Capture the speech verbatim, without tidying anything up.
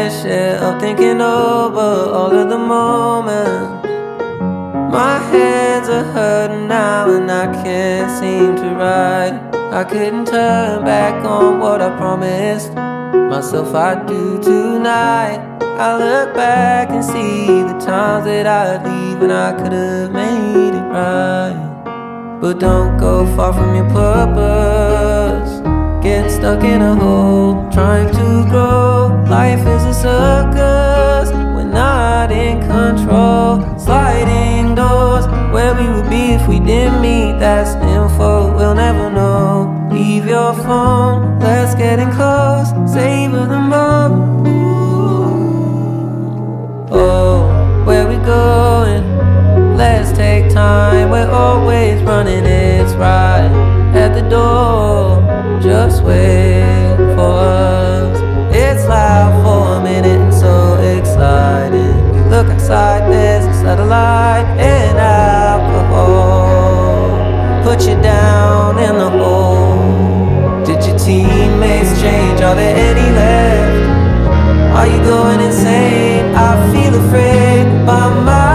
fair share of thinking over all of the moments. My hands are hurting now and I can't seem to write. I couldn't turn back on what I promised myself I'd do tonight. I look back and see the times that I'd leave when I could've made it right. But don't go far from your purpose, getting stuck in a hole, trying to grow. Life is a circus, we're not in control. Sliding doors, where we would be if we didn't meet. That's info we'll never know. Leave your phone, let's get in close. Savor the moment. Oh, where we going? Let's take time, we're always running. It's right at the door, just wait for us. It's loud for a minute and so exciting. We look outside, there's a satellite and alcohol. Put you down in the hole. Did your teammates change? Are there any left? Are you going insane? I feel afraid by my